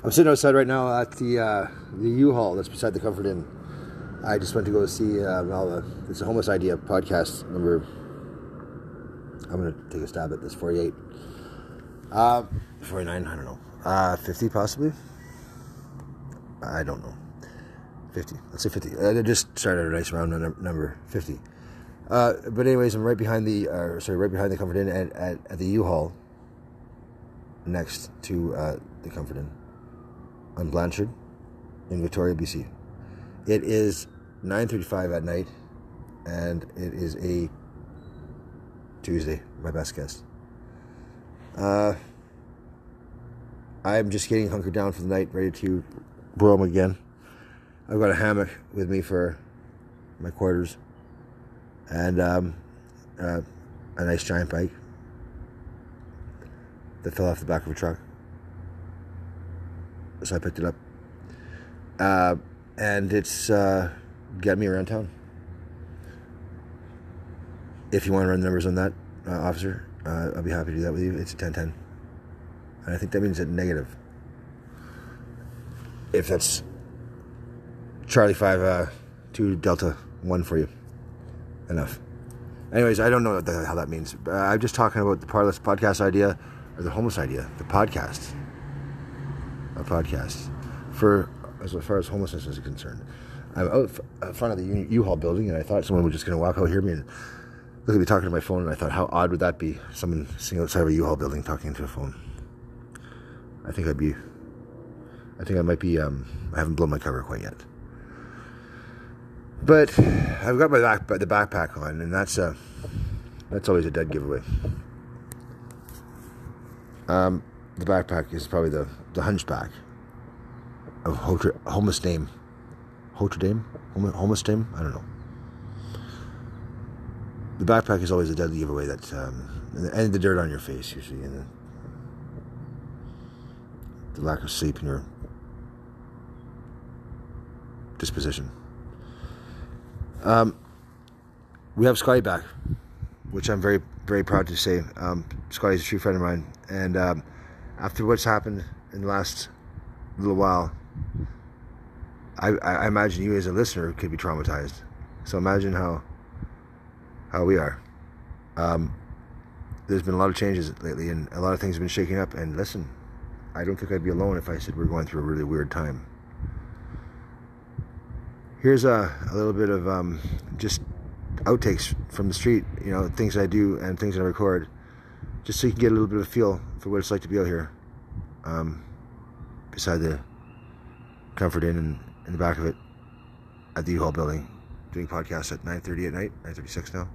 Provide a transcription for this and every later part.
I'm sitting outside right now at the U-Haul that's beside the Comfort Inn. I just went to go see it's a Homeless Idea podcast number. I'm going to take a stab at this, 48. 49, I don't know. 50 possibly? I don't know. 50. Let's say 50. I just started a nice round number, 50. But anyways, I'm right behind the Comfort Inn at the U-Haul next to the Comfort Inn on Blanchard in Victoria, BC. It is 9:35 at night, and it is a Tuesday, my best guess. I'm just getting hunkered down for the night, ready to roam again. I've got a hammock with me for my quarters, and a nice giant bike that fell off the back of a truck. So I picked it up. And it's got me around town. If you want to run the numbers on that, officer, I'll be happy to do that with you. It's a 1010. And I think that means a negative. If that's Charlie 5, 2 Delta 1 for you. Enough. Anyways, I don't know what how that means. I'm just talking about the Parlous podcast idea, or the Homeless Idea, the podcast. A podcast. For as far as homelessness is concerned. I'm out front of the U-Haul building, and I thought someone was just going to walk out, hear me, and look at me talking to my phone, and I thought, how odd would that be? Someone sitting outside of a U-Haul building talking into a phone. I think I might be, I haven't blown my cover quite yet. But I've got the backpack on, and that's always a dead giveaway. The backpack is probably the hunchback of homeless dame. Homeless dame? I don't know. The backpack is always a deadly giveaway that, and the dirt on your face, usually, and the lack of sleep in your disposition. We have Scotty back, which I'm very, very proud to say. Scotty's a true friend of mine, and after what's happened in the last little while, I imagine you as a listener could be traumatized. So imagine how we are. There's been a lot of changes lately, and a lot of things have been shaking up. And listen, I don't think I'd be alone if I said we're going through a really weird time. Here's a little bit of just outtakes from the street, things I do and things I record, just so you can get a little bit of a feel for what it's like to be out here, beside the Comfort Inn and in the back of it at the U-Haul building, doing podcasts at 9:30 at night, 9:36 now,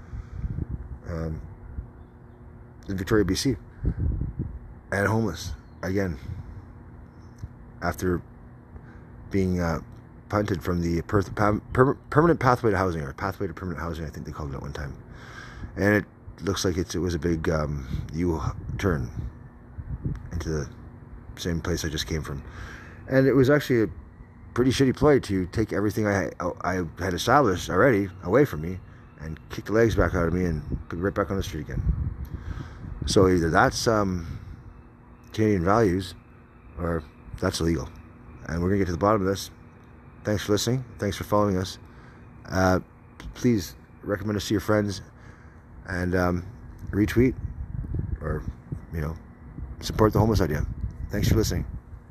in Victoria, BC, and homeless again after being punted from the permanent pathway to housing, or pathway to permanent housing, I think they called it at one time, and it looks like it was a big U-turn into the same place I just came from, and it was actually a pretty shitty ploy to take everything I had established already away from me and kick the legs back out of me and put it right back on the street again. So either that's Canadian values, or that's illegal, and we're gonna get to the bottom of this. Thanks for listening. Thanks for following us. Please recommend us to your friends, and retweet, or support the Homeless Idea. Thanks for listening.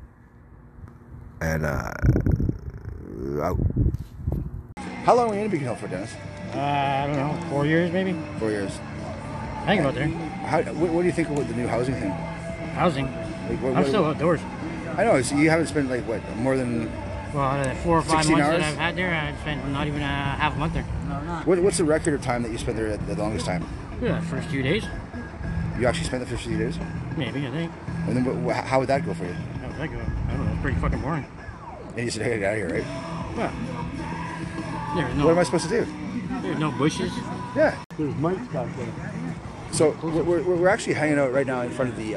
And out. How long were you in Beacon Hill for, Dennis? I don't know, 4 years maybe? 4 years. I think about there. What do you think about the new housing thing? Housing? I'm still outdoors. I know, so you haven't spent more than... Well, out of the 4 or 5 months hours? that I've had there, I've spent not even a half a month there. No, not. What's the record of time that you spent there the longest time? Yeah, the first few days. You actually spent the first few days? Maybe, I think. And then how would that go for you? How would that go? I don't know, it's pretty fucking boring. And you said, hey, get out of here, right? Well, there's no... What am I supposed to do? There's no bushes. Yeah. There's mics back there. So we're actually hanging out right now in front of the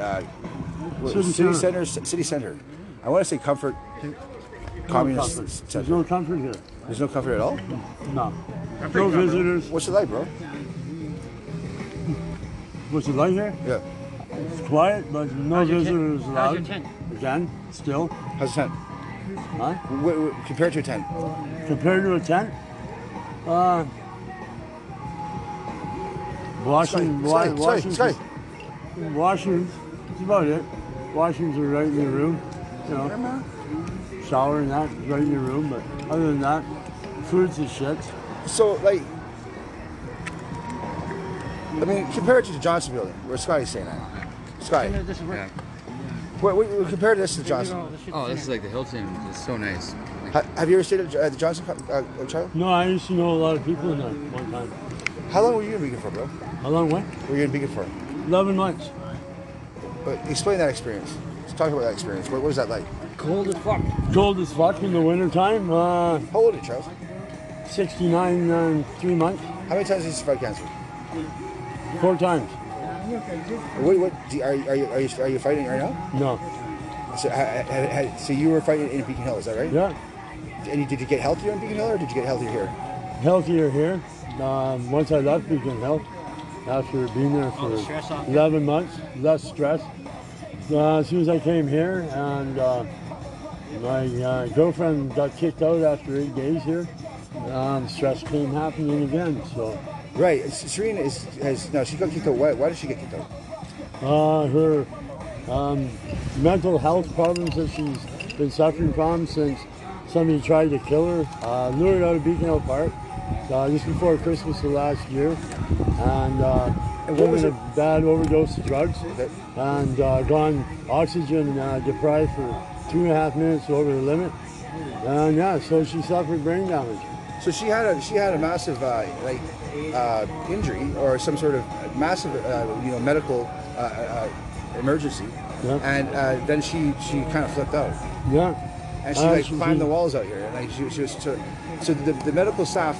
city center. I want to say Comfort Communist Center. There's no comfort here. There's no comfort at all? No. No visitors. What's it like, bro? What's it like here? Yeah. It's quiet, but no How's your visitors tent? allowed. How's your tent? Again, still. How's a tent? Huh? Compared to a tent? Compared to a tent, washing, Sky. washrooms. That's about it. Washrooms are right in the room. You know, shower and that right in the room. But other than that, food's and shit. So, like, I mean, compare it to the Johnson building, where Scotty's saying that. Scotty, This is where. Yeah. what compare this to the Johnson? Oh, this is like the Hilton. It's so nice. Have you ever stayed at the Johnson, Charlie? No, I used to know a lot of people in there one time. How long were you in Beacon for, bro? How long went? Were you in Beacon for? 11 months. But explain that experience. Let's talk about that experience. What was that like? Cold as fuck. Cold as fuck in the wintertime. How old are you, Charles? 69, 3 months. How many times did you survive cancer? 4 times. Are you fighting right now? No. So you were fighting in Beacon Hill, is that right? Yeah. And did you get healthier in Beacon Hill, or did you get healthier here? Healthier here. Once I left Beacon Hill, after being there All the for stress off. 11 months, less stress. As soon as I came here, and my girlfriend got kicked out after 8 days here, stress came happening again. So Right. Serena she got kicked out. Why did she get kicked out? her mental health problems that she's been suffering from since somebody tried to kill her, lured out of Beacon Hill Park just before Christmas of last year, and what was given a bad overdose of drugs, and gone oxygen deprived for 2.5 minutes over the limit, and yeah, so she suffered brain damage. So she had a massive injury or some sort of massive medical emergency, Yeah. and then she kind of flipped out, Yeah. and she climbed the walls out here, and she was so the medical staff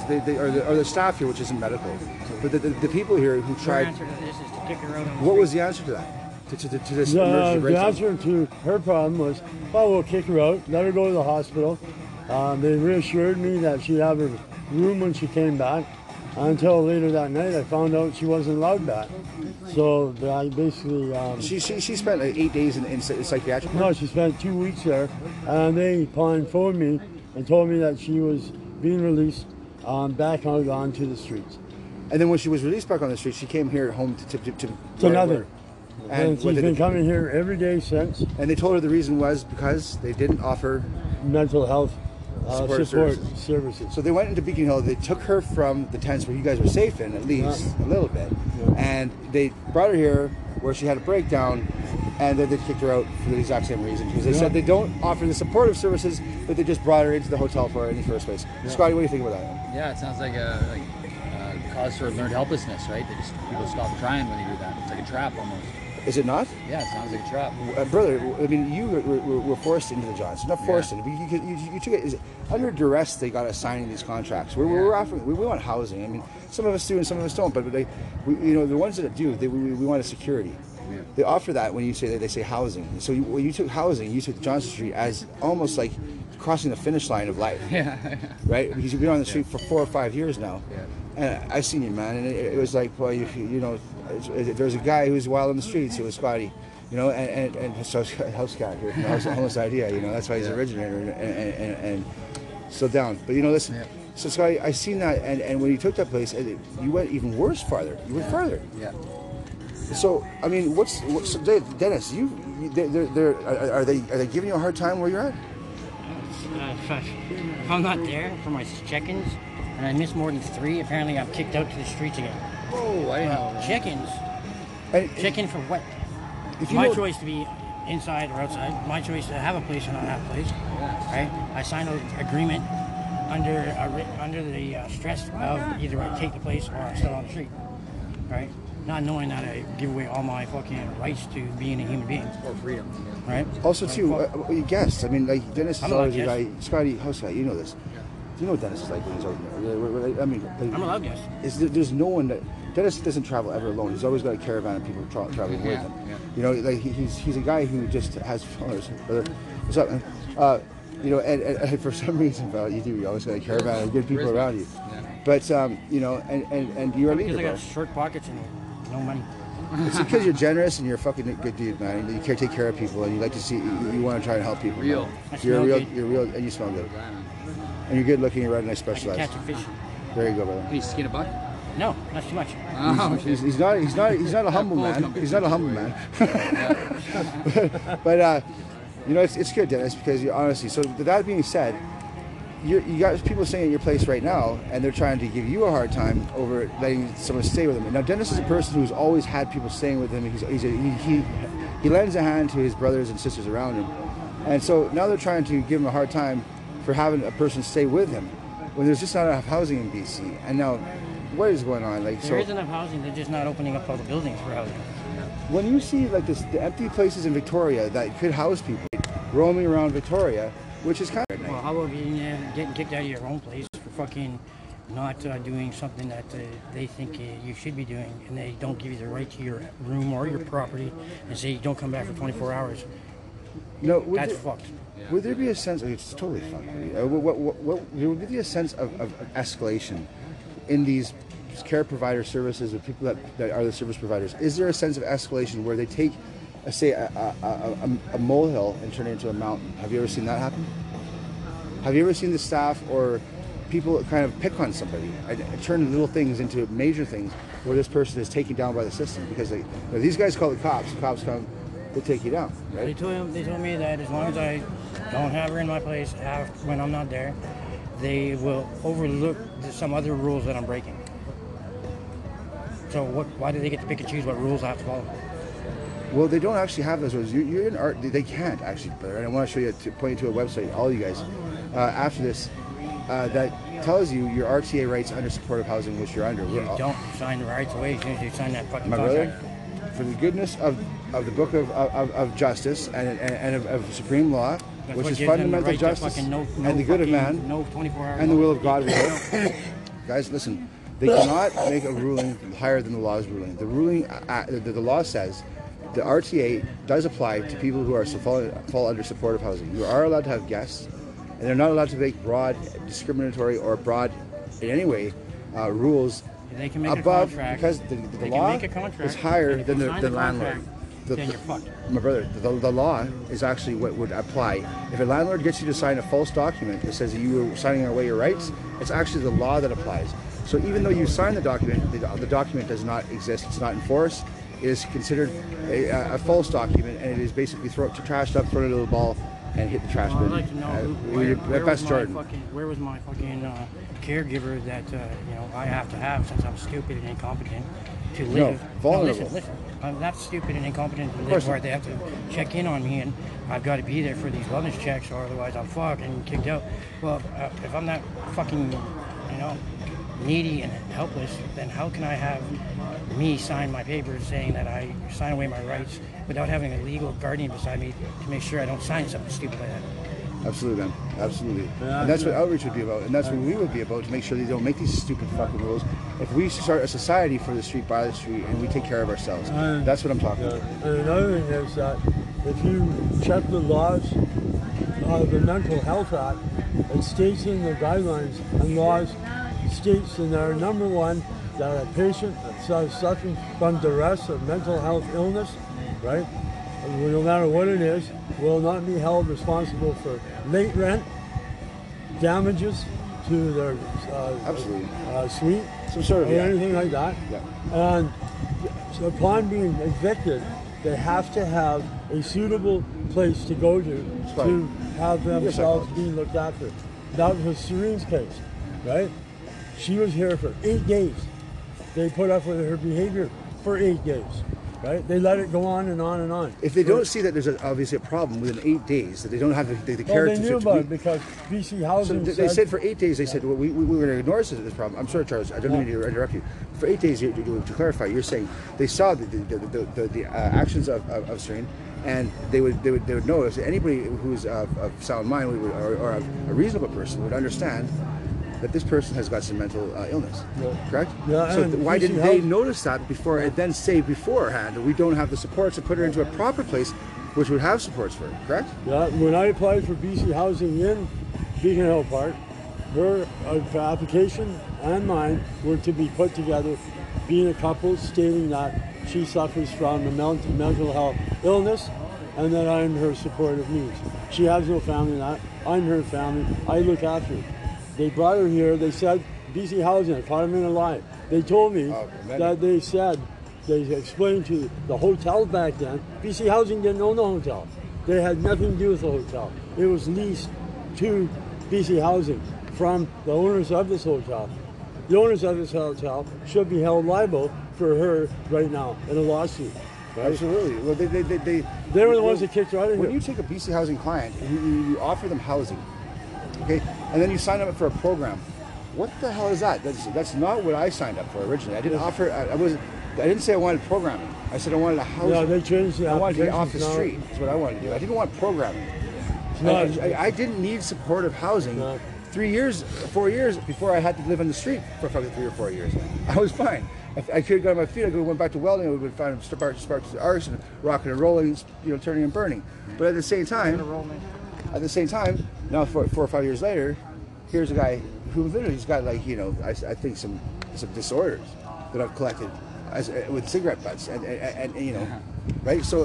or the staff here, which isn't medical, but the people here who Your tried. answer to this is to kick her out on the What was street. the answer to that? To this emergency The breakdown? answer to her problem was, oh, we'll kick her out, let her go to the hospital. They reassured me that she'd have her room when she came back. Until later that night, I found out she wasn't allowed back. So I basically... She spent like 8 days in psychiatric. no, she spent 2 weeks there, and they phoned me and told me that she was being released back out onto the streets. And then when she was released back on the street, she came here home To nothing. And And what she's did been they- coming here every day since. And they told her the reason was because they didn't offer. Mental health Support support services. services. So they went into Beacon Hill. They took her from the tents where you guys were safe in, at least a little bit, and they brought her here where she had a breakdown, and then they kicked her out for the exact same reason because they said they don't offer the supportive services that they just brought her into the hotel for in the first place. Scotty, what do you think about that? Yeah, it sounds like a cause for learned helplessness, right? People stop trying when they do that. It's like a trap almost. Is it not? Yeah, it sounds like a trap. Brother, I mean, you were forced into the Johnson. Not forced into, but you took it under duress. They got us signing these contracts. We're offering. We want housing. I mean, some of us do and some of us don't. But the ones that do, we want a security. Yeah. They offer that when you say they say housing. So when you took housing, you took Johnson Street as almost like crossing the finish line of life. Yeah. Right? Because you've been on the street for 4 or 5 years now. Yeah. And I've seen you, man, and it was like, well, there's a guy who's wild on the streets. It was Scotty, and so house cat here from the homeless idea. That's why he's the originator, and so down. But listen. Yeah. So Scotty, I seen that, and when you took that place, you went even worse farther. You went further. Yeah. So I mean, so Dennis? Are they giving you a hard time where you're at? If I'm not there for my check-ins and I miss more than 3, apparently I'm kicked out to the streets again. Oh, I didn't know that. Check-ins. And Check-in for what? if you My know- choice to be inside or outside. My choice to have a place or not have a place. Right? I signed an agreement under the stress of either I take the place or I'm still on the street. Right? Not knowing that I give away all my fucking rights to being a human being. Or freedom. Right? Also, too, you guessed. I mean, like Dennis is I'm a always a loud guy. Scotty, house guy, you know this. Do you know what Dennis is like when he's out there? I mean, like, I'm a loud guest. there's no one that Dennis doesn't travel ever alone. He's always got a caravan of people traveling with him. Yeah. Like he's a guy who just has followers. What's up, man? And for some reason, pal, you always got a caravan of good people Charisma. around you. Yeah. But and you're a leader, Because I bro. got short pockets and no money. It's because you're generous and you're a fucking good dude, man. You care, take care of people, and you like to see. You want to try and help people. Real. Man. You're real. You're real, and you smell good. And you're good looking. You're riding nice I can Specialized. catch a fish. There you go, brother. What do you skin a buck? No, not too much. Oh, He's not a humble man. He's not a humble man. But you know, it's good, Dennis, because you honestly. So with that being said, you got people staying at your place right now, and they're trying to give you a hard time over letting someone stay with them. Now, Dennis is a person who's always had people staying with him. He lends a hand to his brothers and sisters around him, and so now they're trying to give him a hard time for having a person stay with him when there's just not enough housing in BC. And now, what is going on? Like, There is enough housing. They're just not opening up all the buildings for housing. when you see like the empty places in Victoria that could house people roaming around Victoria, which is kind of nice. Well, how about being getting kicked out of your own place for fucking not doing something that they think you should be doing, and they don't give you the right to your room or your property, and say you don't come back for 24 hours. No, That's fucked. would there be a sense? It's totally fucked. There would be a sense of escalation in these care provider services with people that are the service providers. Is there a sense of escalation where they take, say, a molehill and turn it into a mountain? Have you ever seen that happen? Have you ever seen the staff or people kind of pick on somebody and turn little things into major things where this person is taken down by the system? Because these guys call the cops. The cops come, they take you down, right? They told me that as long as I don't have her in my place when I'm not there, they will overlook some other rules that I'm breaking. So why do they get to pick and choose what rules I have to follow? Well, they don't actually have those rules. You're in art. They can't actually. And I want to show you, point you to a website, all you guys, after this, that tells you your RTA rights under supportive housing, which you're under. You don't sign the rights away as soon as you sign that fucking My contract. brother, for the goodness of the Book of Justice and of Supreme Law, That's which what is gives them the fundamental right to justice fucking and the good of fucking man no 24 hours and the will of God. Guys, listen. They cannot make a ruling higher than the law's ruling. The ruling, the law says, the RTA does apply to people who fall under supportive housing. You are allowed to have guests, and they're not allowed to make broad, discriminatory, or broad, in any way, rules They can make above a contract. because the They law can make a contract, is higher and if than you the sign landlord. contract, then you're fucked. My brother, the law is actually what would apply. If a landlord gets you to sign a false document that says that you are signing away your rights, it's actually the law that applies. So even though you sign the document, the document does not exist. It's not enforced. It is considered a false document, and it is basically trashed up, thrown into the ball, and hit the trash bin. I'd like to know where was my fucking caregiver that I have to have since I'm stupid and incompetent to live. vulnerable. Listen. I'm not stupid and incompetent to Of live course where not. they have to check in on me, and I've got to be there for these wellness checks, or otherwise I'm fucking kicked out. Well, if I'm not fucking, needy and helpless, then how can I have me sign my papers saying that I sign away my rights without having a legal guardian beside me to make sure I don't sign something stupid like that? Absolutely, man. Absolutely. Yeah, And that's what outreach would be about. And that's what we would be about, to make sure they don't make these stupid fucking rules. If we start a society for the street, by the street, and we take care of ourselves. That's what I'm talking about. And another thing is that if you check the laws of the Mental Health Act, it states in the guidelines and laws, states in there, number one, that a patient that's suffering from duress or mental health illness, right, no matter what it is, will not be held responsible for late rent, damages to their Absolutely. suite, Some sort of, or yeah. anything like that. Yeah. And so upon being evicted, they have to have a suitable place to go to right. have themselves Yes, being looked after. That was Serene's case, right? She was here for 8 days. They put up with her behavior for 8 days, right? They let it go on and on and on. If they don't see that there's obviously a problem within 8 days, that they don't have the care Well, they knew about to it because BC So Housing they said for 8 days, they said, well, we were going to ignore this problem. I'm sorry, Charles, I don't mean to interrupt you. For 8 days, to clarify, you're saying they saw the actions of Serene, and they would know if anybody who's of sound mind or a reasonable person would understand that this person has got some mental illness, correct? Yeah, so and why BC didn't they Housing- notice that before and then say beforehand that we don't have the supports to put her into a proper place which would have supports for her, correct? Yeah, when I applied for BC Housing in Beacon Hill Park, her application and mine were to be put together, being a couple, stating that she suffers from a mental health illness, and that I'm her supportive needs. She has no family that. I'm her family. I look after her. They brought her here. They said, BC Housing, I caught them in a lie. They told me that they explained to the hotel back then, BC Housing didn't own the hotel. They had nothing to do with the hotel. It was leased to BC Housing from the owners of this hotel. The owners of this hotel should be held liable for her right now in a lawsuit. Right? Absolutely. Well, they were the ones that kicked her out of here. When you take a BC Housing client and you offer them housing, okay, and then you sign up for a program, what the hell is that? That's not what I signed up for originally. I didn't offer. I didn't say I wanted programming. I said I wanted a housing. Yeah, they changed the I wanted to get off the now. street. That's what I wanted to do. I didn't want programming. I didn't need supportive housing. No. 4 years before I had to live on the street for fucking 3 or 4 years. I was fine. I could have got on my feet. I could have went back to welding. I would have found sparks to arcs and rocking and rolling, turning and burning. But at the same time, now 4 or 5 years later, here's a guy who literally has got I think some disorders that I've collected with cigarette butts and right. So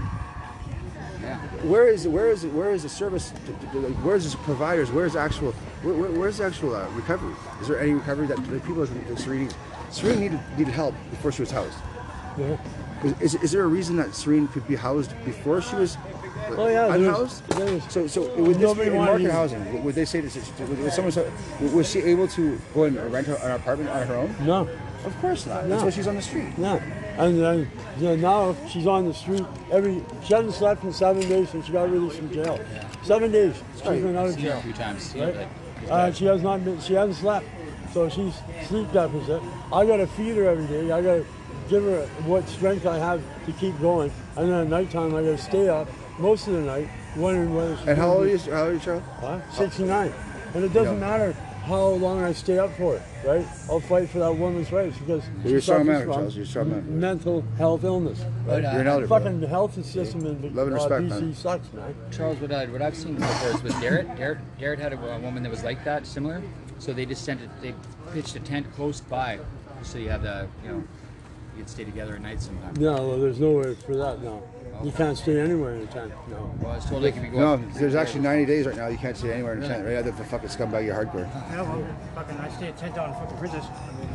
where is the service? Where's the providers? Where's the actual recovery? Is there any recovery that the people that Serene needed help before she was housed? Yeah. Is there a reason that Serene could be housed before she was unhoused? So would this be in market housing? Would they say this? Was she able to go and rent an apartment on her own? No. Of course not. No. That's why she's on the street. No. And now she's on the street. She hasn't slept in 7 days since she got released from jail. 7 days she's been out of jail. A few times. Right? She hasn't slept, so she's sleep deficit. I got to feed her every day. I got to give her what strength I have to keep going. And then at nighttime, I got to stay up most of the night wondering whether she's. And how old are you, Charles? 69. And it doesn't matter how long I stay up for it, right? I'll fight for that woman's rights because you're a strong man, Charles. You're a strong man. Mental health illness. Right? You're an elder. Fucking health system in Love and respect, BC man. sucks, man. Charles, what I've seen before is with Garrett. Garrett had a woman that was like that, similar. So they just they pitched a tent close by, so you have you can stay together at night sometimes. No, well, there's nowhere for that now. You can't stay anywhere in a tent. No. Well, I was told they could be No, going. there's actually 90 days right now. You can't stay anywhere in a tent. Right? The fucking scumbag, you're hardcore. Yeah, well, I stay at tent down in fucking Princess.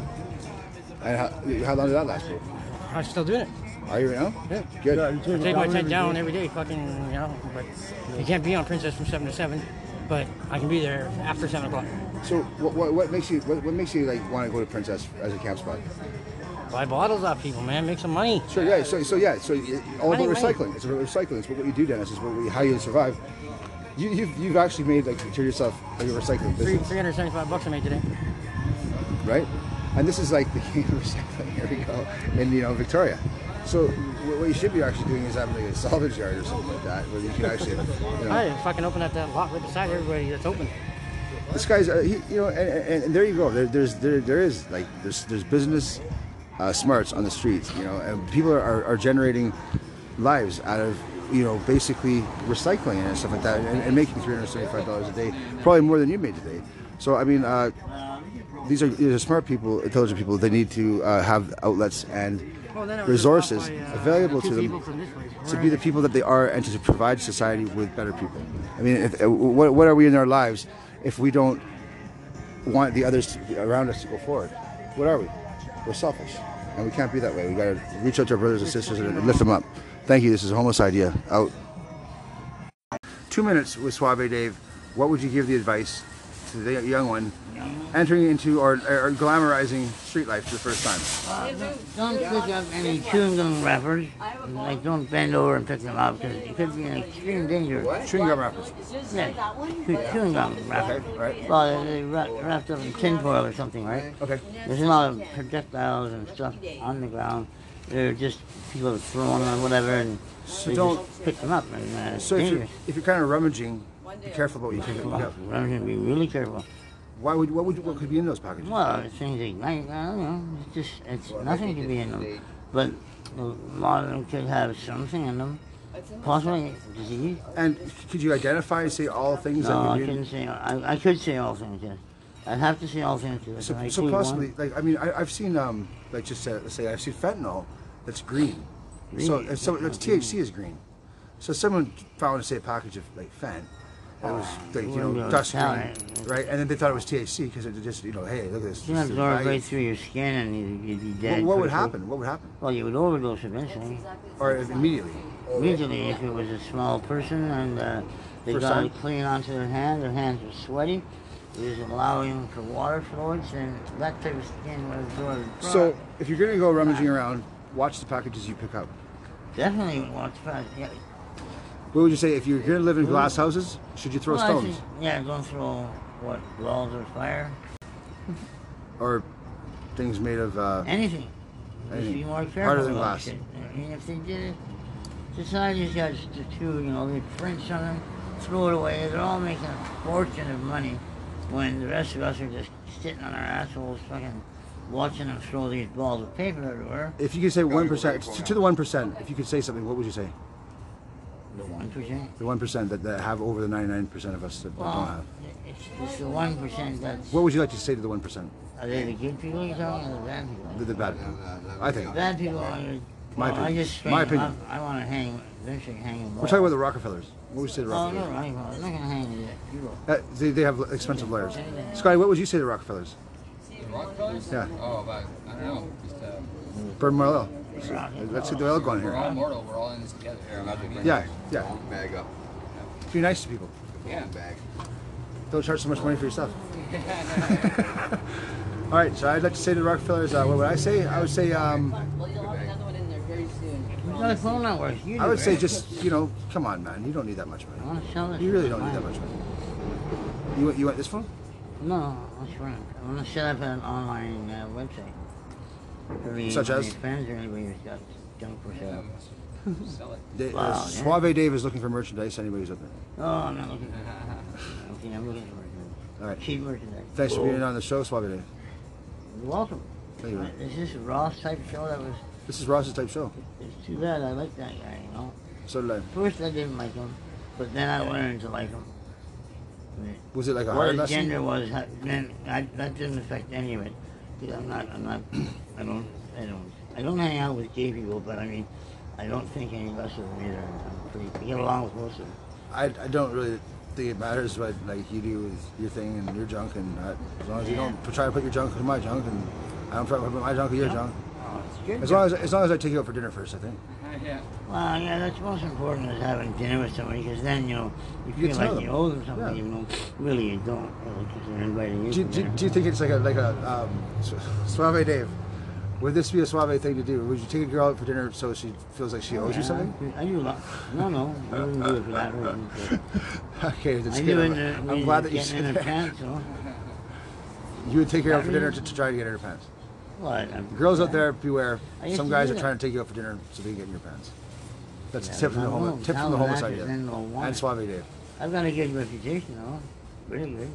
And how long did that last for? I'm still doing it. Are you right now? Yeah. Good. Yeah, I you take it my down tent down every day, but you can't be on Princess from 7 to 7. But I can be there after 7 o'clock. So what makes you want to go to Princess as a camp spot? Buy bottles off people, man. Make some money. Sure, yeah. So all about Money. recycling. It's about recycling. It's what you do, Dennis. It's how you survive. You've actually made to yourself a recycling business, $375 I made today. right? And this is like the king of recycling. Here we go in Victoria. So what you should be actually doing is having like a salvage yard or something like that, where you can actually. I fucking open up that lot right beside everybody that's open. This guy's, and there you go. There's business smarts on the streets, and people are generating lives out of basically recycling and stuff like that, and making $375 a day, probably more than you made today. So I mean, these are smart people, intelligent people. They need to have outlets and resources available to them to be the people that they are, and to provide society with better people. I mean, what are we in our lives if we don't want the others around us to go forward? What are we? We're selfish, and we can't be that way. We got to reach out to our brothers and sisters and lift them up. Thank you. This is Homeless Idea out. 2 minutes with Suave Dave. What would you give the advice to the young one entering into or glamorizing street life for the first time? Don't pick up any chewing gum wrappers. Like, don't bend over and pick them up because it could be an extreme danger. Chewing gum wrappers. Yeah, chewing gum wrappers. Okay, right. Well, they're wrapped up in tinfoil or something, right? Okay. There's a lot of projectiles and stuff on the ground. They're just people throwing them or whatever, and So they don't just pick them up. And it's So dangerous. if you're kind of rummaging, be careful about what you pick up. Be really careful. What could be in those packages? Well, things ignite. I don't know. It's nothing to be in them, but a lot of them could have something in them, possibly disease. And could you identify and say all things No, that I could be in? couldn't say. I could say all things. Yes, I'd have to say all things. Yes. So possibly, like, I mean, I've seen let's say I've seen fentanyl that's green. So it's THC is green. So someone found, say, a package of like Fent. It was like dust green, right? And then they thought it was THC because it just hey, look at this. You absorb right through your skin and you'd be dead. What would happen? What would happen? Well, you would overdose eventually. Or immediately. Immediately, if it was a small person and they First got time? it clean onto their hands were sweaty, it was allowing for water flows, and that type of skin would absorb the So product. if you're gonna go rummaging around, watch the packages you pick up. Definitely watch fast. Yeah. What would you say if you're gonna live in glass houses? Should you throw Well, I stones think, yeah, don't throw balls or fire, or things made of? anything. Just Anything. be more careful. Harder than about glass. shit. I mean, if they did it, society's got to, they print something, throw it away. They're all making a fortune of money when the rest of us are just sitting on our assholes fucking watching them throw these balls of paper everywhere. If you could say 1% to the 1%, if you could say something, what would you say? The 1%? The 1% that have over the 99% of us that don't Well, have. it's the 1% that's... What would you like to say to the 1%? Are they the good people you're talking or the bad people? The bad people. I think. Bad people are... My I opinion. just My opinion. I want to eventually hang a ball. We're talking about the Rockefellers. What would you say to the Oh, no, Rockefellers? I'm not going to hang it. You go. They have expensive lawyers. Scotty, what would you say to the Rockefellers? The Rockefellers? Yeah. Oh, about, I don't know. Just, Burn more oil. Let's get the oil going we're all here. mortal. We're all in this together. Yeah. Bag up. Be nice to people. Yeah. Bag. Don't charge so much money for your stuff. All right, so I'd like to say to the Rockefellers, what would I say? I would say, Well, you'll have another one in there very soon. Who's got a phone network? You do, I would say right? just, come on, man. You don't need that much I money. want to sell this. You really don't need that much money. You want this phone? No, that's right. I want to set up an online website. For me, Such my as? friends or anybody who's got junk for sale. Sell it. Wow, yeah. Suave Dave is looking for merchandise. Anybody who's up there. Oh, I'm not looking for okay, I'm looking for merchandise. All right. Cheap merchandise. Thanks for being on the show, Suave Dave. You're welcome. Thank you. Is this a Ross type show that was... This is Ross's type show. It's too bad. I like that guy, So did I. First I didn't like him, but then I learned to like him. Was it like a What hard his lesson? gender was, then that didn't affect any of it. 'Cause I don't hang out with gay people, but I mean, I don't think any less of them either. I get along with most of them. I don't really think it matters what like you do with your thing and your junk, and as long as you don't try to put your junk in my junk, and I don't try to put my junk in your junk. Oh, it's good. As long as I take you out for dinner first, I think. Yeah. Well, yeah, that's most important is having dinner with somebody, because then, you get feel to know like them. you owe them something, Yeah. even though really you don't, because they're inviting you. Do you think it's like a Suave Dave? Would this be a Suave thing to do? Would you take a girl out for dinner so she feels like she owes you something? I do. No, I wouldn't do it for that reason. but Okay, that's I good. do I'm, it I'm glad that you getting in said her that. pants, so. You would take her out for That dinner reason? to try to get in her pants. What? Girls out there, beware. I used Some to guys do are that. trying to take you out for dinner so they can get in your pants. That's a Yeah, tip from the but homeless. Tip from the tell them homeless that, idea. then they'll want And it. Suave Dave. I've got a good reputation, though. Pretty good.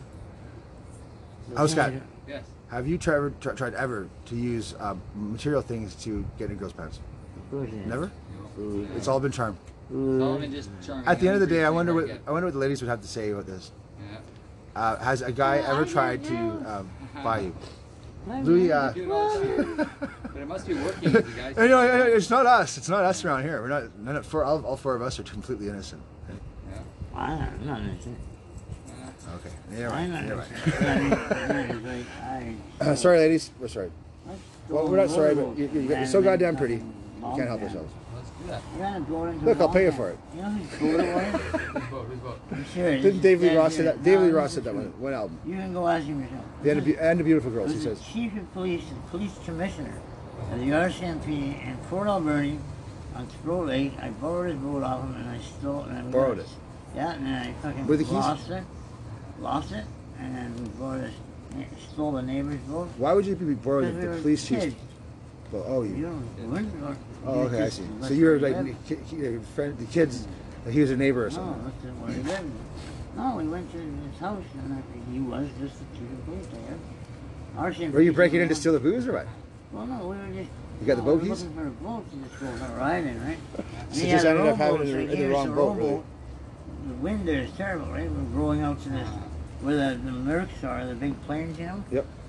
Oh, Scott. Yes. Have you tried ever to use material things to get in girls' pants? Of course it is. Never. It's all been charm. Solomon just charming. At the end of the day, I Pretty wonder hard what to get. I wonder what the ladies would have to say about this. Yeah. Has a guy ever tried to buy you? Louis, Do it all the time. But it must be working, you guys. I know, it's not us. It's not us around here. We're not. None of, all four of us are completely innocent. Yeah. I'm not innocent. Okay. You're I'm right. not You're right. innocent. Sorry, ladies. We're sorry. Well, we're not sorry, but you're so goddamn pretty. We can't help ourselves. Let's do that. Look, I'll pay you for it. You know who's cool it was? Who's vote? Who's vote? I'm serious. Didn't David Lee This Ross guy's say that? here. David Lee No, Ross said that one album. You can go ask him yourself. And the Beautiful Girls, he Was says. the chief of police and police commissioner of the RCMP in Port Alberni on Sproul Lake. I borrowed his boat off him and I stole it. Borrowed it? Yeah, and then I fucking With the keys? lost it, and then we stole the neighbor's boat. Why would you be borrowing Because we the were police chief's? kids. Well, oh, You you. don't, we weren't- Oh, we were okay, I just see. less So you were than like 11. your friend, the kids. He was a neighbor or No, something. that's where he lived. No, we went to his house, and he was just the chief of police there. RCMP Were you breaking in to was- steal the booze or what? Well, no, we were just. You got the boat we were keys? looking for a boat to just go for a ride in, right? So He just had a ended up having rowboat, it so he in the gave us wrong a boat, really. rowboat. The wind there is terrible, right? We're going out to this, where the Mercs are, the big planes, you know? Yep.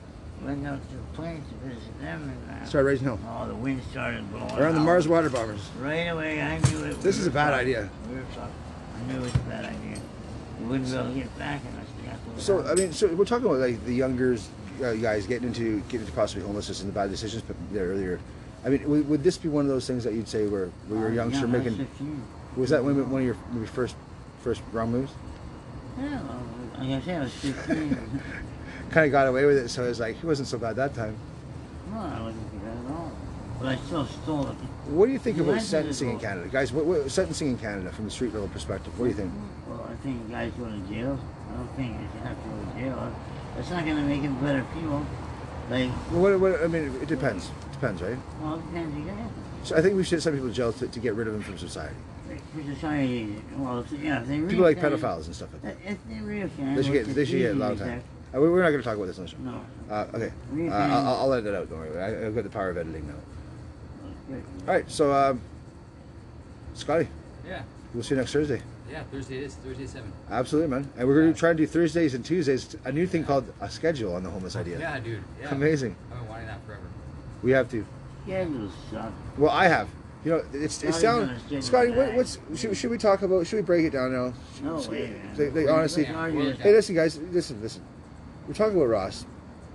went out to the plains to visit them, and Start raising hell. oh, the wind started blowing. Around the out. Mars water bombers. Right away, I knew it. This is a bad idea. We were fucked. I knew it was a bad idea. We wouldn't be able to get back unless we got to. So I mean, so we're talking about like the younger guys getting into possibly homelessness and the bad decisions put there earlier. I mean, would this be one of those things that you'd say where you were a youngster yeah, I was making? 15. Was that one of your maybe first wrong moves? Yeah, well, like I said, I was 15. Kind of got away with it, so it was like it wasn't so bad that time. No, I wasn't too bad at all. But I still stole it. What do you think You about went to sentencing the in vote. Canada, guys? What sentencing in Canada from the street level perspective? What do you think? Well, I think guys go to jail. I don't think they should have to go to jail. That's not going to make them better people. Like, What I mean, it depends. Depends, right? well, it depends. You guys. So I think we should send people to jail to get rid of them from society. For society, well, if they People like reoffend- pedophiles and stuff like that. If they reoffend, They should which get is a easy long to time. detect. We're not going to talk about this on the show. No. Okay. Reoffend. I'll edit it out. Don't worry. I've got the power of editing now. Good. All right. So, Scotty, Yeah. we'll see you next Thursday. Yeah. Thursday it is. Thursday 7. Absolutely, man. And we're going to try and do Thursdays and Tuesdays. A new thing called a schedule on the homeless idea. Yeah, dude. Yeah. Amazing. I've been wanting that forever. We have to. Schedules suck. Well, I have. You know, it's Scotty's down. gonna schedule Scotty, that. what's should we talk about? Should we break it down now? No way, man. They honestly. Yeah, we'll look at Hey, it. listen, guys. Listen. We're talking about Ross.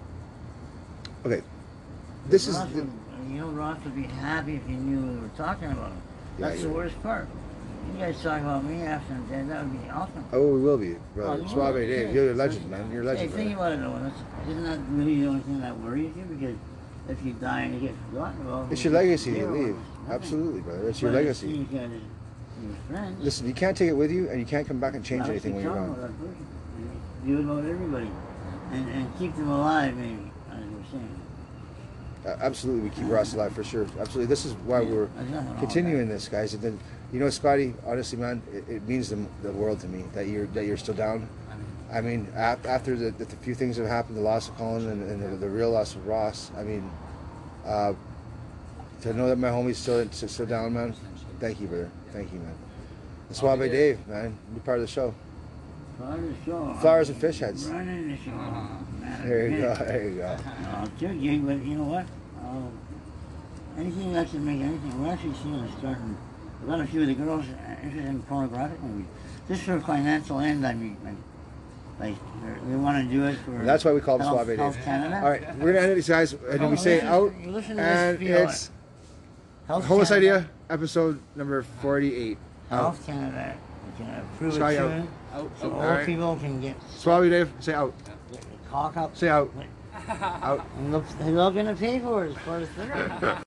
Okay. This is. Ross would, you know, Ross would be happy if he knew we were talking about him. Yeah, That's the yeah. worst part. You guys talk about me after I'm dead, that would be awesome. Oh, we will be, brother. Oh, you Suave will? Dave, Okay. you're a legend, man. You're a legend, Hey, think brother. about it though. Isn't that really the only thing that worries you? Because if you die and you get forgotten about, It's your legacy you zero, leave. nothing. Absolutely, brother. It's your But legacy. You guys, your friends. Listen, you can't take it with you, and you can't come back and change Now, anything when you're tell gone. them about that person. Do it about everybody, and keep them alive, maybe. As we're saying. Absolutely, we keep Ross alive for sure. Absolutely. This is why we're There's nothing wrong with continuing this, guys. And then, you know, Scotty, honestly, man, it means the world to me that you're still down. I mean, after the few things that have happened, the loss of Colin and the real loss of Ross. I mean, to know that my homie's still down, man. Thank you, brother. Thank you, man. And Suave Dave, man, be part of the show. Part of the show. Flowers and fish heads. Running the show. Man, There you go. man. There you go. It's your gig, but you know what? Anything that can make anything. We're actually seeing it starting. We've got a few of the girls interested in pornographic movies. Just for financial end, I mean. Like they want to do it for. That's why we call them Health- Suave Dave. Health Canada. All right, we're gonna end it, guys. And then we say listen- out, you listen to this and spiel. it's Health Homeless Canada. Idea, episode number 48. Out. Health Canada. We can approve Sky it out. soon. So All old right. people can get Suave Dave, say out. cock up. Say out. Out. And look, they're not going to pay for it as far as